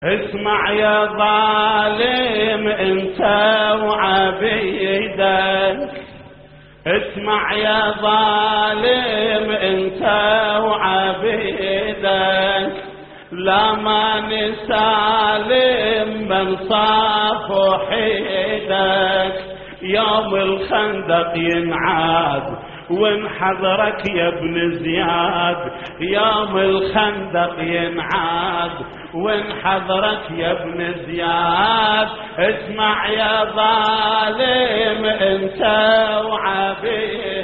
اسمع يا ظالم انت وعبيدك، اسمع يا ظالم انت وعبيدك، لا ما نسالم من صاف وحيدك. يوم الخندق ينعاد وانحضرك يا ابن زياد، يوم الخندق ينعاد وانحضرك يا ابن زياد. اسمع يا ظالم انت وعبيد،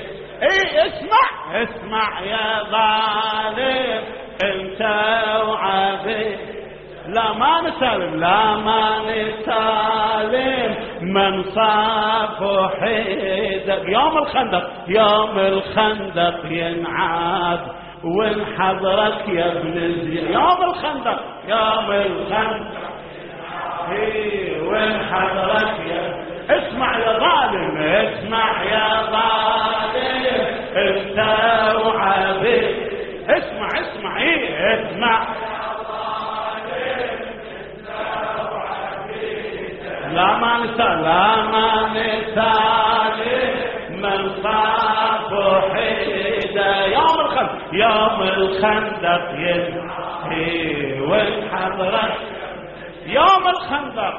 اسمع يا ظالم انت وعبيد، لا ما نسالم من صاف وحيدك. يوم الخندق ينعاد وانحضرك يا ابن زياد، يوم الخندق وانحضرك يا، اسمع يا ظالم انت وعبيد، اسمع لا ما نسال من صاف وحيده. يوم الخندق ينعاد وانحضرك، يوم الخندق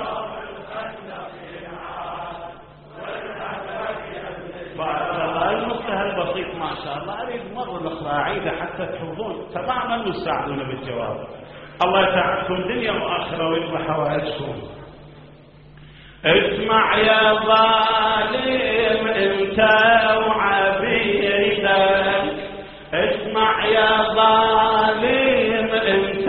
المنتهى البسيط ما شاء الله. اريد مره اخرى اعيده حتى تحفظون تماما وتساعدونا بالجواب. الله يساعدكم دنيا واخره ويقضي حوائجكم. اسمع يا ظالم انت وعبيدك، اسمع يا ظالم انت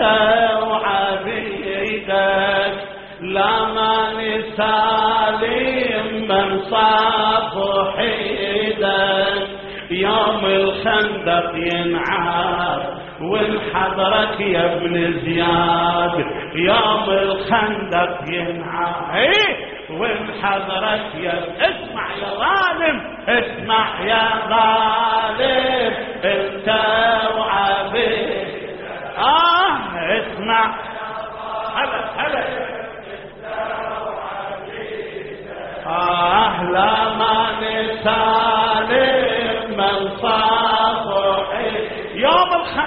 وعبيدك، لا ما نسالم من صاف وحيدك. يوم الخندق ينعاد وانحضرك يا ابن زياد، يوم الخندق ينعاد وانحضرك يا، اسمع يا ظالم انت وعبيد، اسمع هلا لا ما نسالم من صاف وحيد. يوم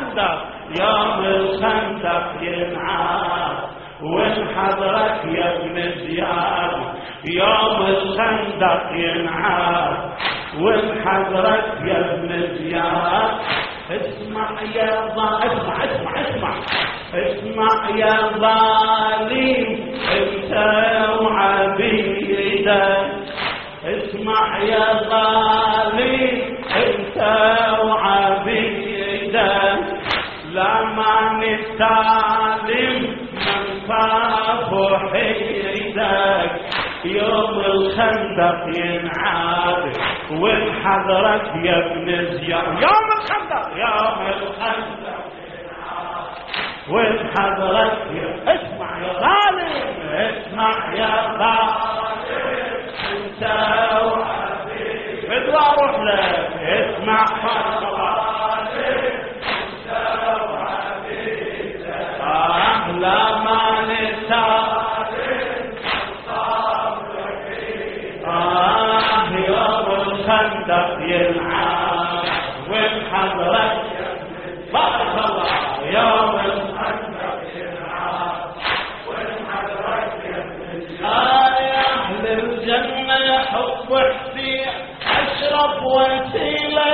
الخندق ينعاد وانحضرك يا ابن زياد، يوم الخندق ينعاد وانحضرك يا ابن زياد. اسمع يا ظالم انت وعبيدك، اسمع يا ظالم انت وعبيدك، لا ما نسالم من صاف وحيدك. يوم الخندق ينعاد وانحضرك يا ابن زياد، يوم الخندق ينعاد وانحضرك اسمع يا ظالم انت وعبيدك، بدي اروح لك. اسمع لا ما نسالم يوم الخندق ينعاد وانحضرك، بارك الله. يوم الخندق ينعاد وانحضرك يا اهل الجنه حب حسين اشرف وسيله،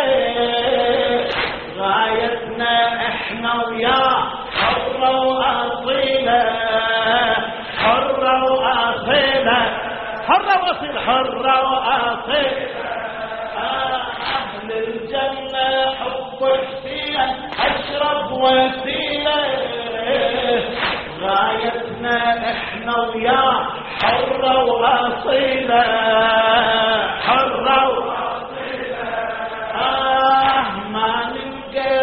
غايتنا احنا وياه حرة وأصيلة، حرة وأصيلة، أهل الجنة حب حسين أشرف وسيلة، غايتنا إحنا وياه حرة وأصيلة، ما نلقى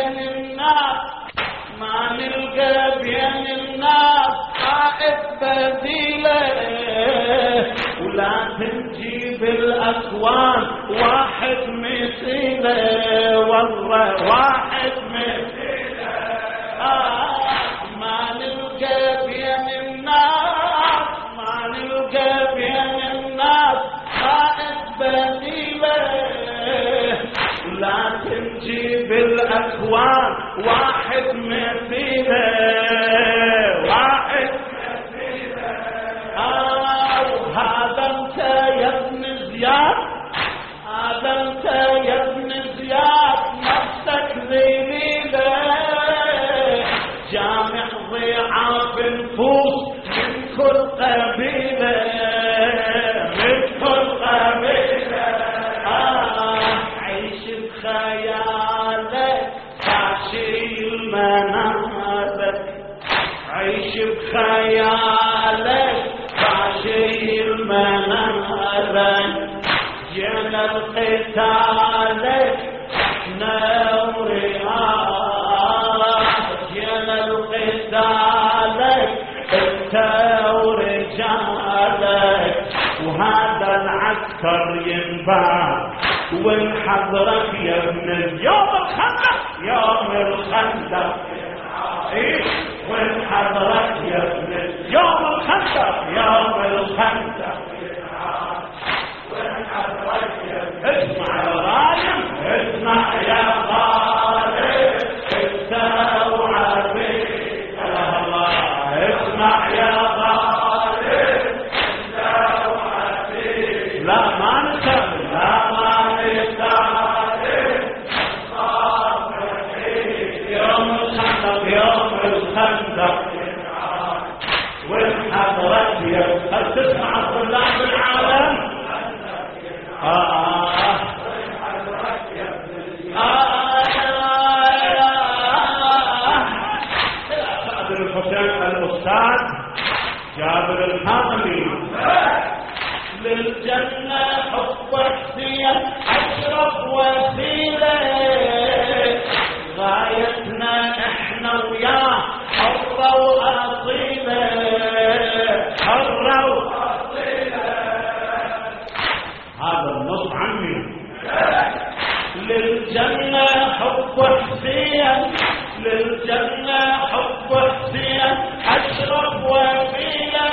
بين الناس قائد بديله، ولا تنجيب الأكوان واحد مثيله، والله واحد مثيله. ما نلقى الأكوان واحد مثيله واحد هذا انت يا ابن زياد هذا انت يا ابن زياد نفسك ذليله جامع ضعاف النفوس من كل قبيله من كل قبيله عيش بخيالك تعشيل منامك عيش بخيالك تعشيل منامك جينا لقتالك احنا ورئاك جينا لقتالك انت ورجالك وهذا العسكر ينباع وانحضرك يا ابن يوم الخندق يوم الخندق وانحضرك يا ابن يوم الخندق يوم الخندق اسمع يا غالب اسمع يا غالب استوعى بك الله اسمع يا غالب استوعى بك لا ما نسال لا ما نسال يوم الخندق يوم الخندق وانحضرت يا هل تسمع الطلاب العالم جابر الحسين الأستاذ جابر الحاملي للجنة حبك فيها أشرف وسيلة غايتنا احنا وياه حرة وأصيلة حرة وأصيلة هذا النص عني للجنة حب حسين للجنة حب حسين أشرف وسيلة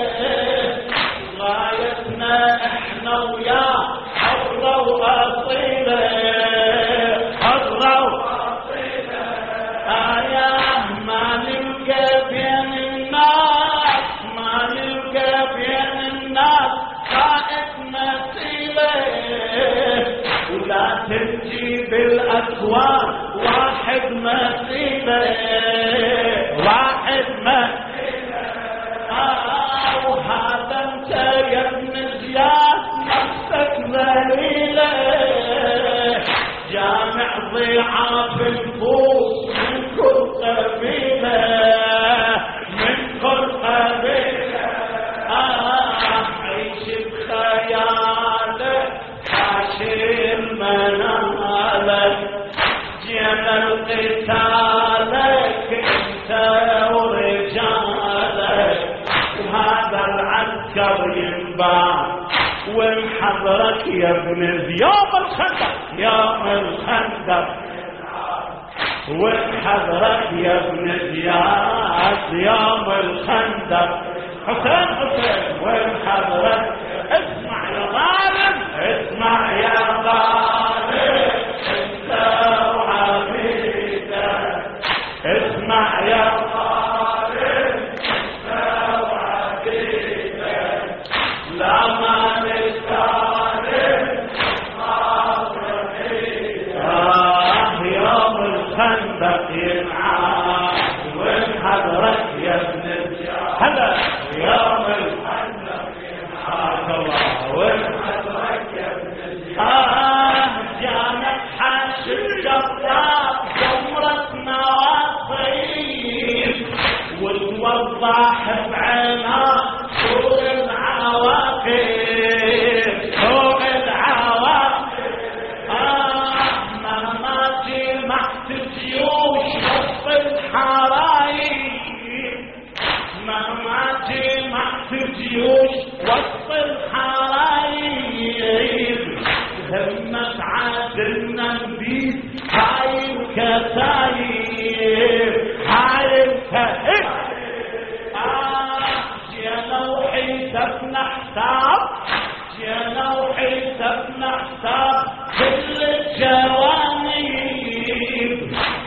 غايتنا احنا وياه حرة وأصيلة حرة وأصيلة آياه ما نلقى بين الناس ما نلقى بين الناس قائد مثيله ولا تنجي بالأكوان واحد مثيله واحد مثيله وهذا انت يا ابن زياد نفسك ذليله جامع ضعاف النفوس من كل قبيله من كل قبيله عيش بخيالك عاشر منالك جينا لقتالك انت ورجالك وهذا العسكر ينباع وانحضرك يا ابن يوم الخندق يوم الخندق وانحضرك يا ابن زياد يوم الخندق حسين حسين وانحضرك اسمع يا غالب اسمع يا غالب انت وعبيدك اسمع يا غالب انت وعبيدك لا ما نستعلم يوم الخندق ينعاد وانحضرك يا ابن الجار هلا يوم الخندق ينعاد الله وانحضرك يا ابن الجار جانت حاشر جراب جمرة نواصيب وتوضح بعينها سوء العواقب سوء العواقب مهما جمعت الجيوش وسط الحرايب مهما جمعت الجيوش وسط الحرايب همت عادلنا نبيد هاي الكتايب هاي الكتايب جينا وحيسبنا حساب جينا وحيسبنا حساب كل الجوانب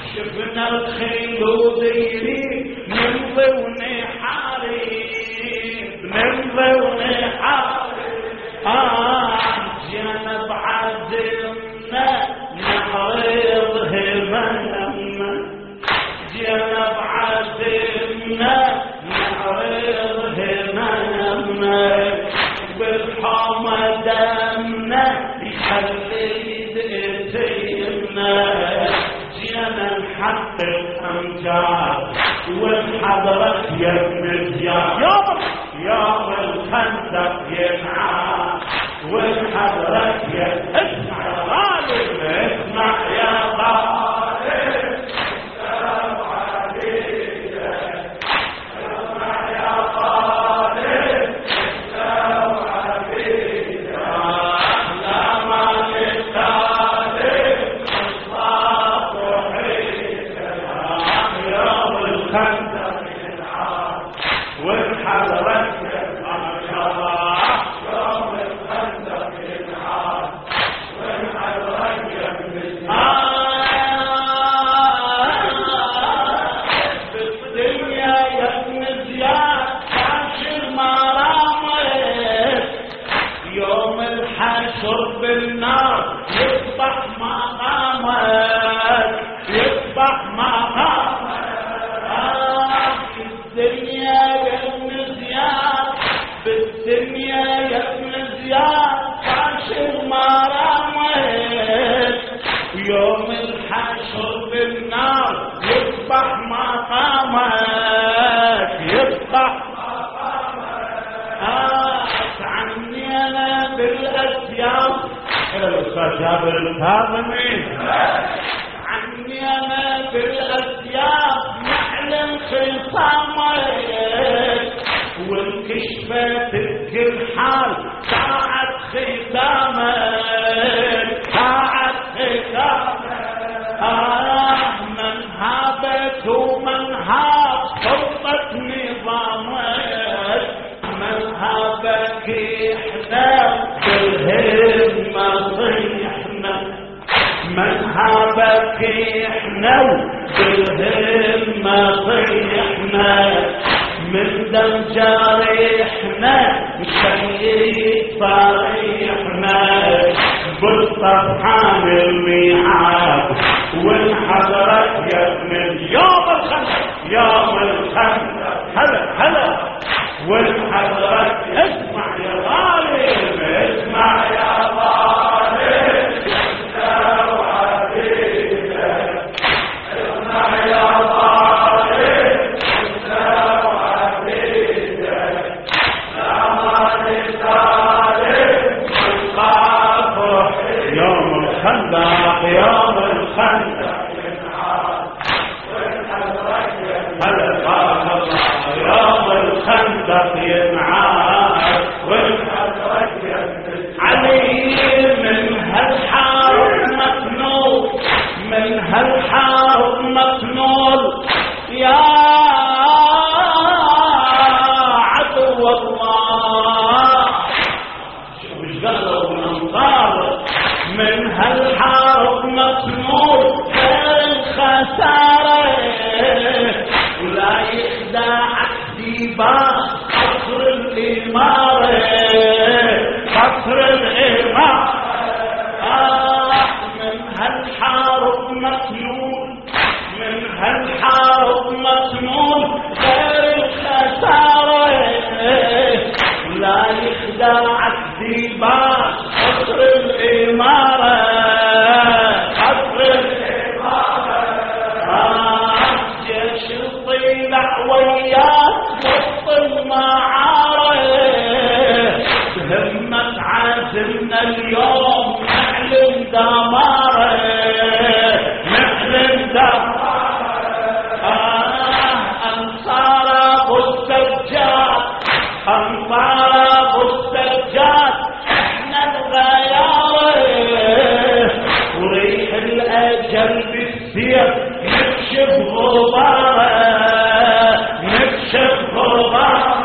عرض همامنا بالحومة دمنا يخلي دقيتنا جينا نحقق أمجاد والحضرة يا ابن زياد يوم الخندق ينعاد والحضرة اسمع يا غالب اسمع يا غالب السلام عليك اسمع يا غالب السلام عليك لا مالك طالب الصلاة وحيك يوم الخندق ينعاد والحضرة شرب النار يصبح مقامك يصبح مقامك الدنيا يا ابن زياد بالدنيا يا ابن زياد عاشر مرامك يوم الحشر بالنار يصبح مقامك يصبح عني انا بالاسياف الى الاستاذ جابر الكاظمي عني انا بالاسياف نعلم خصامك والكشفة تذكر حال ساعة ختامك ساعة ختامك من هابت ومن هاب سلطة نظامك من هابك احنا بالهمة صيحنا من هابك احنا بالهمة صيحنا من دم جارحنا مشيت صريحنا بالطرحان الميعاد والحضرة يا ابن يوم الخندق يوم الخندق هلا هلا والحضرة اسمع يا غالب اسمع يا غالب اسمع يا غالب يوم الخندق يوم الخندق هلا بارك الله يوم الخندق ينعاد علي من هالحارب مكنول من هالحارب مكنول يا عدو الله شوف ايش قالوا الانصار من هالحارب مكنول غير الخساره ولا يخدعك ديبان قصر الاماره قصر الاماره من هالحارب مكنول من هالحارب مكنول غير الخساره لا يخدعك ديبان قصر الاماره قصر الاماره جيش الطيلع وياك وسط المعارك همك عازمنا اليوم نعلن دماره نعلن دماره انصار ابو السجاد انصار ابو السجاد احنا الغياره وريح الاجل بالسيف نكشف غباره نكشف غباره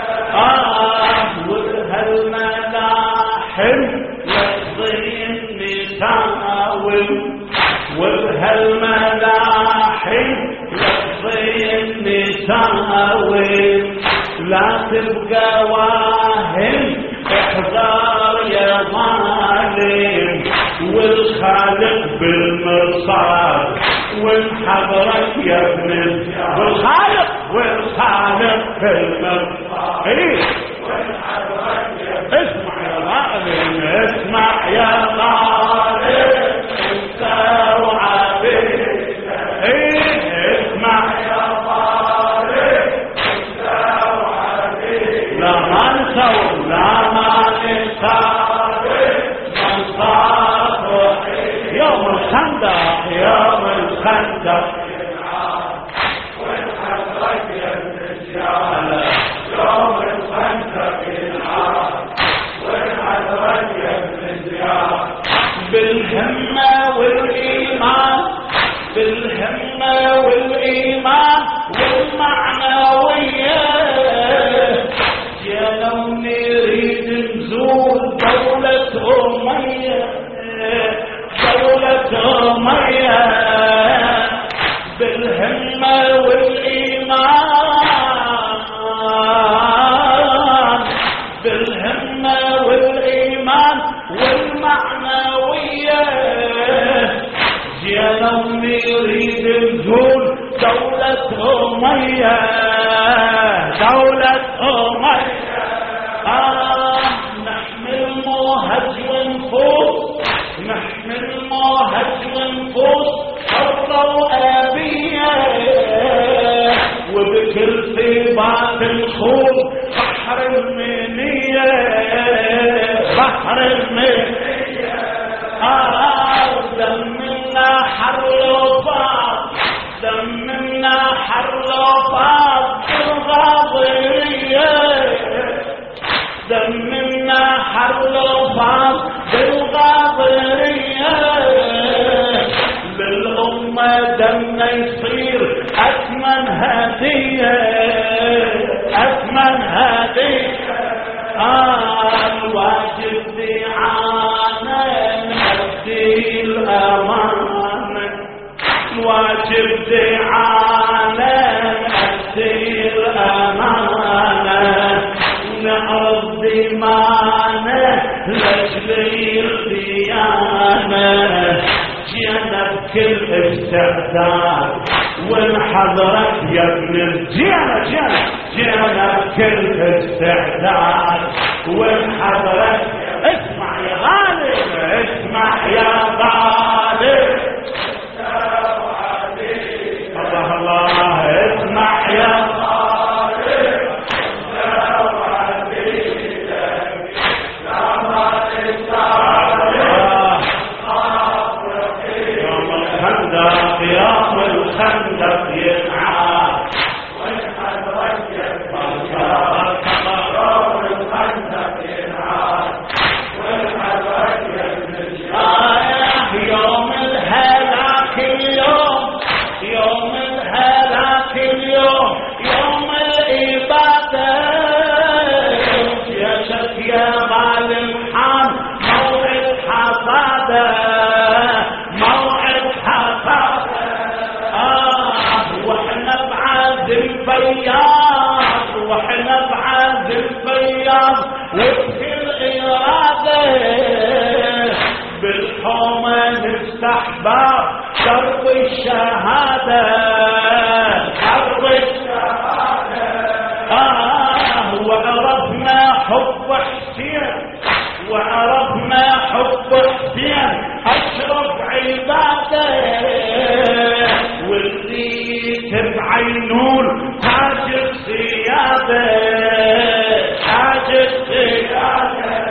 والهالملاحم للصين نساوم والهالملاحم للصين نساوم لا تبقى واهم احذر يا ظالم والخالق بالمرصاد وانحضرك يا ابن الخالق والخالق المرضى. اسمع يا ظالم، اسمع يا ظالم انت وعبيدك. اسمع يا ظالم انت وعبيدك. لا ما نسوي لا ما نسوي من صار يوم الخندق، يوم الخندق والحسرة يا الرجال، يوم الخندق العار والحسرة يا الرجال. بالهمة والإيمان، بالهمة والإيمان والمعنوية، يا لو نريد نزور دولة أمية، دولة أمية. بالهمة والإيمان، بالهمة والإيمان والمعنوية، يا لو نريد نزور دولة أمية، دولة أمية. نحمل موهج ونفوس، نحمل موهج ونفوس حرة وأبية، وبكل ثبات الخوف بحر المنية، بحر المنية. دمنا حر وفاض، دمنا حر وفاض بالغاضرية، دمنا حر وفاض بالغاضرية. للأمة دمنا يصير أثمن هدية، أثمن هدية. الواجب دعانا نأدي الأمانة، الواجب دعانا نأدي الأمانة، نعرض دمانا لأجل الديانة، جينا بكل استعداد ونحضرك يا ابن الجينا، جينا بكل استعداد ونحضرك. اسمع يا غالب، اسمع يا غالب، الله الله، اسمع يا غالب يوم الخندق ينعاد والحسرة ينعاد، يوم الخندق ينعاد والحسرة ينعاد. يوم الهلاك اليوم، يوم الهلاك اليوم، يوم الإبادة. يا شك يا ظالم حان موعد حصاده، موعد حصاده. واحنا بعد الفياض، واحنا بعد الفياض وبكل إرادة بالحومة نفتح باب درب الشهادة، درب الشهادة. وعرفنا حب حسين، وعرفنا حب حسين أشرف عبادة، واللي تبعينون تاج السيادة، تاج السيادة.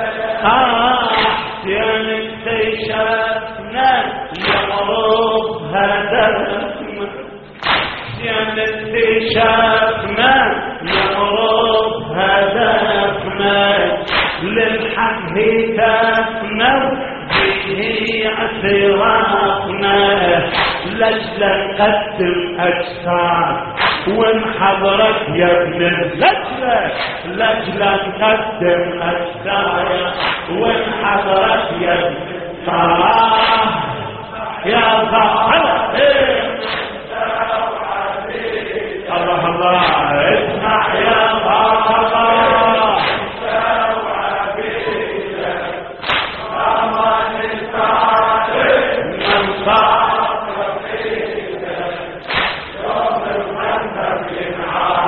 حسين اكتشفنا يعرف هدفنا، حسين اكتشفنا يعرف هدفنا، للحق هتافنا به اعترافنا، لجل نقدم اجساد ونحضرك يا ابن اللجلة، لجل نقدم اجساد ونحضرك يا ابن يا ظالم. الله الله، اسمع يا ظالم، من صار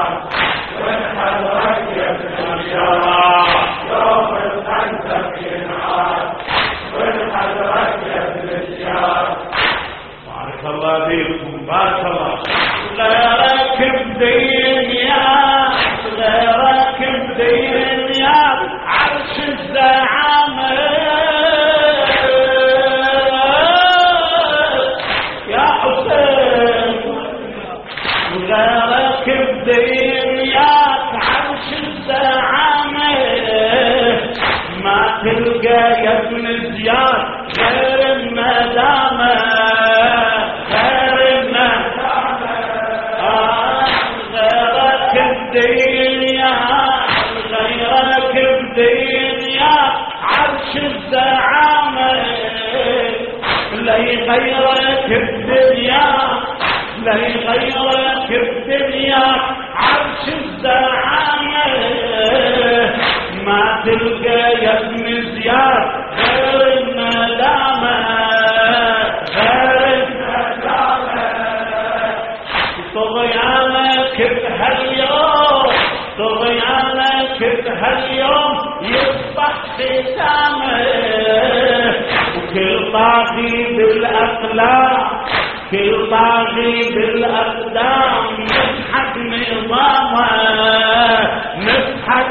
يا ابن زياد غير الندامة غير الندامة غيرك الدنيا غيرك الدنيا عرش الزعامة لا يغيرك الدنيا لا يغيرك الدنيا عرش الزعامة ما تلقى يا ابن زياد غير الندامة غير الندامة طغيانك بهاليوم طغيانك بهاليوم يصبح ختامه وكل طاغي بالاقلام كل طاغي بالاقدام نسحق نظامه نسحق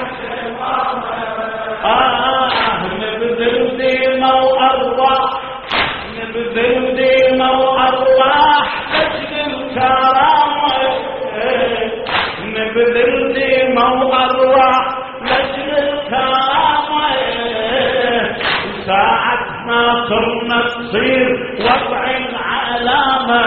نبذل ديمه وارواح نبذل ديمه وارواح لاجل الكرامه نبذل ديمه وارواح لاجل الكرامه ساعتنا صرنا تصير وضع العلامه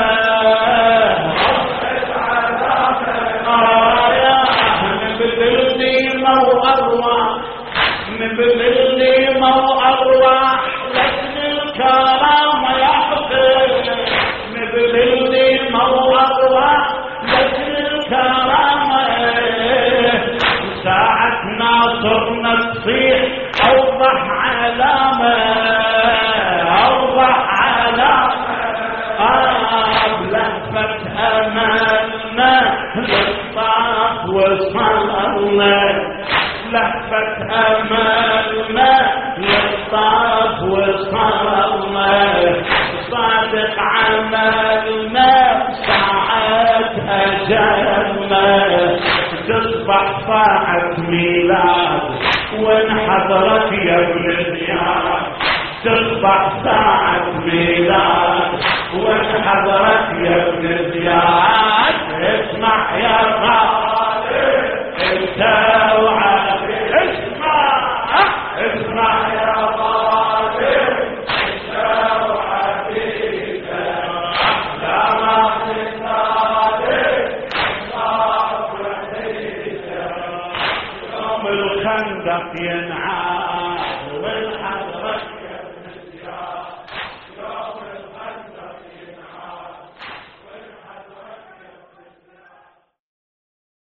نبذل ديمه وارواح نبذل ديمه وارواح لاجل الكرامه يا حسين نبذل ديمه وارواح لاجل الكرامه ساعتنا صرنا تصيح اوضح علامه اوضح علامه بلهفة املنا للطاف وصلنا لهفة املنا للطاف وصلنا صادق عملنا ساعات اجلنا تصبح ساعة ميلاد وانحضرت يا ابن زياد تصبح ساعة ميلاد وانحضرت يا ابن زياد اسمع يا غالي انت وعافي اسمع يا غالي انت وعافي لا ما الخندق ينعاد